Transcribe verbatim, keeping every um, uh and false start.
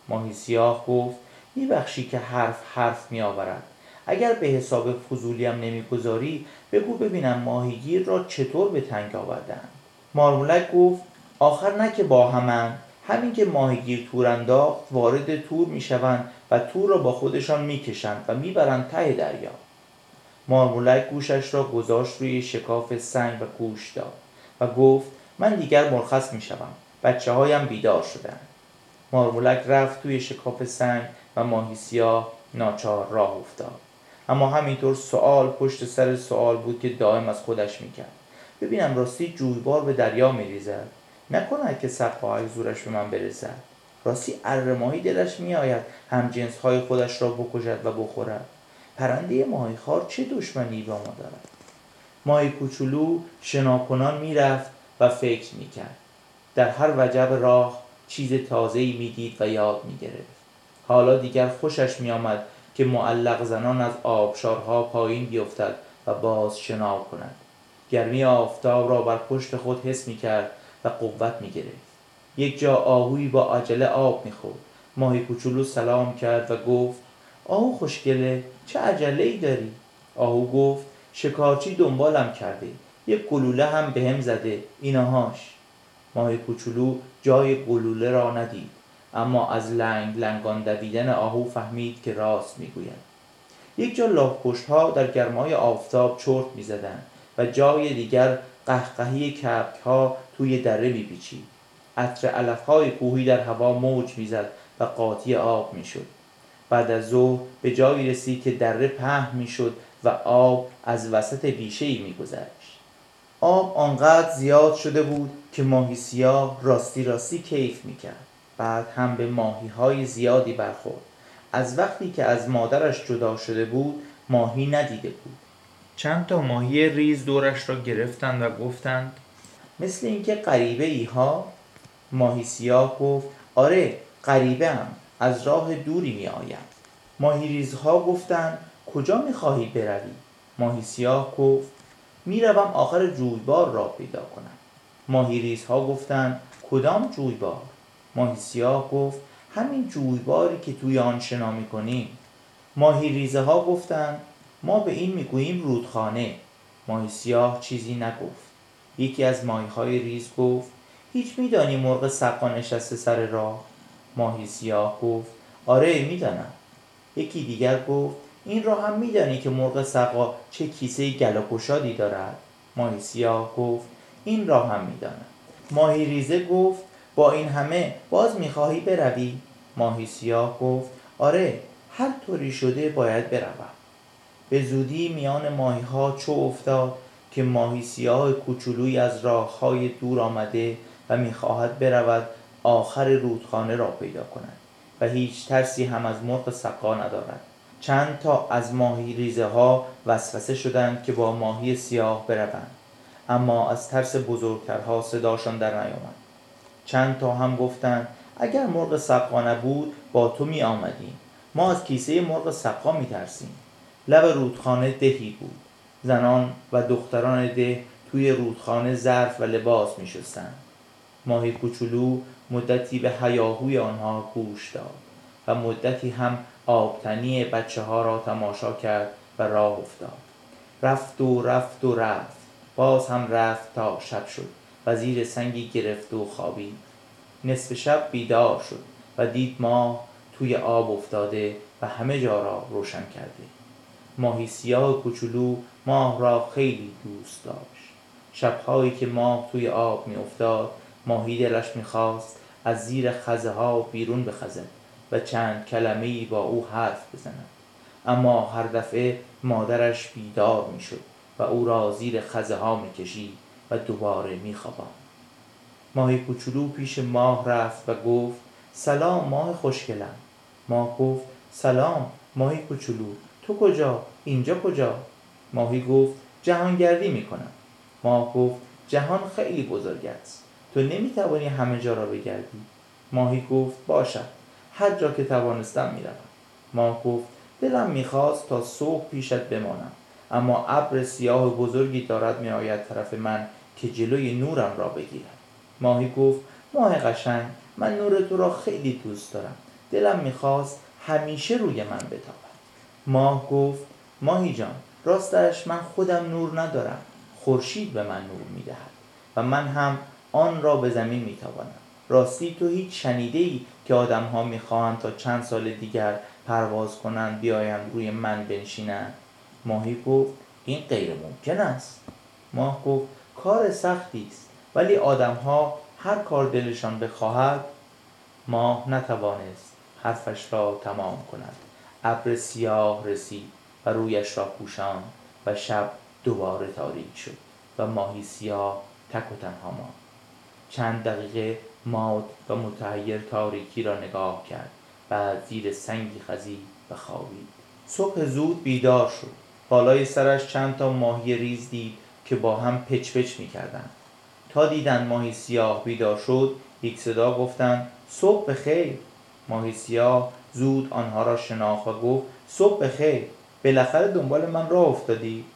ماهی سیاه گفت میبخشی که حرف حرف میآورد. اگر به حساب فضولیم نمیگذاری بگو ببینم ماهیگیر را چطور به تنگ آوردند. مارمولک گفت آخر نه که با همند، همین که ماهیگیر تور انداخت وارد تور میشوند و تور را با خودشان میکشند و میبرند ته دریا. مارمولک گوشش را گذاشت روی شکاف سنگ و گوش داد و گفت من دیگر مرخص میشوم، بچه هایم بیدار شدند. مارمولک رفت توی شکاف سنگ و ماهی سیاه ناچار راه افتاد. اما همینطور سوال پشت سر سوال بود که دائم از خودش میکرد. ببینم راستی جویبار به دریا میریزد؟ نکند که سقاهای زورش به من برسد؟ راستی اره ماهی دلش میآید هم جنس های خودش را بکشد و بخورد؟ پرنده ماهیخوار چه دشمنی با ما دارد؟ ماهی کوچولو شناکنان میرفت و فکر میکرد. در هر وجب راه چیز تازه‌ای میدید و یاد میگرفت. حالا دیگر خوشش میآمد که معلق زنان از آبشارها پایین بیفتد و باز شنا کند. گرمی آفتاب را بر پشت خود حس میکرد و قوت میگرفت. یک جا آهوی با عجله آب میخورد. ماهی کوچولو سلام کرد و گفت آهو خوشگله، چه عجله‌ای داری؟ آهو گفت شکارچی دنبالم کرده، یک گلوله هم بهم زده، اینهاش. ماهی کوچولو جای گلوله را ندید، اما از لنگ لنگان دویدن آهو فهمید که راست میگوید. یک جا لاک‌پشت‌ها در گرمای آفتاب چرت می‌زدند و جای دیگر قهقهی کبک‌ها توی دره می‌پیچید. عطر علف‌های کوهی در هوا موج می‌زد و قاطی آب می‌شد. بعد از ظهر به جایی رسید که دره پهن می‌شد و آب از وسط بیشه‌ای می‌گذشت. آب آنقدر زیاد شده بود که ماهی سیاه راستی راستی کیف می‌کرد. بعد هم به ماهی‌های زیادی برخورد. از وقتی که از مادرش جدا شده بود ماهی ندیده بود. چند تا ماهی ریز دورش را گرفتند و گفتند مثل اینکه غریبه ای ها؟ ماهی سیاه گفت آره غریبه ام، از راه دوری می آیم. ماهی ریزها گفتند کجا می خواهی بروی؟ ماهی سیاه گفت می روم آخر جویبار را پیدا کنم. ماهی ریزها گفتند کدام جویبار؟ ماهی سیاه گفت همین جویباری که توی آن شنا می کنیم. ماهی ریزه ها گفتند ما به این میگوییم رودخانه. ماهی سیاه چیزی نگفت. یکی از ماهی های ریز گفت هیچ میدانی مرغ سقا نشسته سر راه؟ ماهی سیاه گفت آره میدانم. یکی دیگر گفت این را هم میدانی که مرغ سقا چه کیسه گل و گشادی دارد؟ ماهی سیاه گفت این را هم میدانم. ماهی ریزه گفت با این همه باز میخواهی بروی؟ ماهی سیاه گفت آره هر طوری شده باید بروم. به زودی میان ماهی ها چو افتاد که ماهی سیاه کوچولوی از راه های دور آمده و میخواهد برود آخر رودخانه را پیدا کند و هیچ ترسی هم از مرغ سقا ندارد. چند تا از ماهی ریزه ها وسوسه شدند که با ماهی سیاه بروند، اما از ترس بزرگترها صداشان در نیامد. چند تا هم گفتند اگر مرغ سقا نبود با تو می آمدیم، ما از کیسه مرغ سقا می ترسیم. لب رودخانه دهی بود. زنان و دختران ده توی رودخانه ظرف و لباس می شستند. ماهی کوچولو مدتی به هیاهوی آنها گوش داد و مدتی هم آبتنی بچه ها را تماشا کرد و راه افتاد. رفت و رفت و رفت، باز هم رفت تا شب شد و زیر سنگی گرفت و خوابید. نصف شب بیدار شد و دید ماه توی آب افتاده و همه جا را روشن کرده. ماهی سیاه کوچولو ماه را خیلی دوست داشت. شب‌هایی که ماه توی آب می افتاد ماهی دلش می خواست از زیر خزه ها بیرون بخزد و چند کلمه‌ای با او حرف بزند، اما هر دفعه مادرش بیدار می شد و او را زیر خزه ها می کشید و دوباره می خواباند. ماهی کوچولو پیش ماه رفت و گفت سلام ماه خوشگلم. ماه گفت سلام ماهی کوچولو، تو کجا؟ اینجا کجا؟ ماهی گفت جهانگردی میکنم. ماه گفت جهان خیلی بزرگ است، تو نمیتوانی همه جا را بگردی. ماهی گفت باشد، هر جا که توانستم میروم. ماه گفت دلم میخواست تا صبح پیشت بمانم، اما ابر سیاه بزرگی دارد میآید طرف من که جلوی نورم را بگیرد. ماهی گفت ماه قشنگ، من نور تو را خیلی دوست دارم، دلم میخواست همیشه روی من بتابد. ماه گفت ماهی جان، راستش من خودم نور ندارم، خورشید به من نور میدهد و من هم آن را به زمین میتابانم. راستی تو هیچ شنیده ای که آدم ها میخواهند تا چند سال دیگر پرواز کنند بیایند روی من بنشینند؟ ماهی گفت این غیر ممکن است. ماه گفت کار سختی است، ولی آدم ها هر کار دلشان بخواهد. ماه نتوانست حرفش را تمام کند. ابر سیاه رسید و رویش را پوشاند و شب دوباره تاریک شد و ماهی سیاه تک و تنها ماند. چند دقیقه ماند و متحیر تاریکی را نگاه کرد. بعد زیر سنگی خزید و خوابید. صبح زود بیدار شد. بالای سرش چند تا ماهی ریز دید که با هم پچ پچ می کردن. تا دیدن ماهی سیاه بیدار شد، یک صدا گفتند صبح بخیر. ماهی سیاه زود آنها را شناخت و گفت صبح بخیر، بالاخره دنبال من راه افتادی؟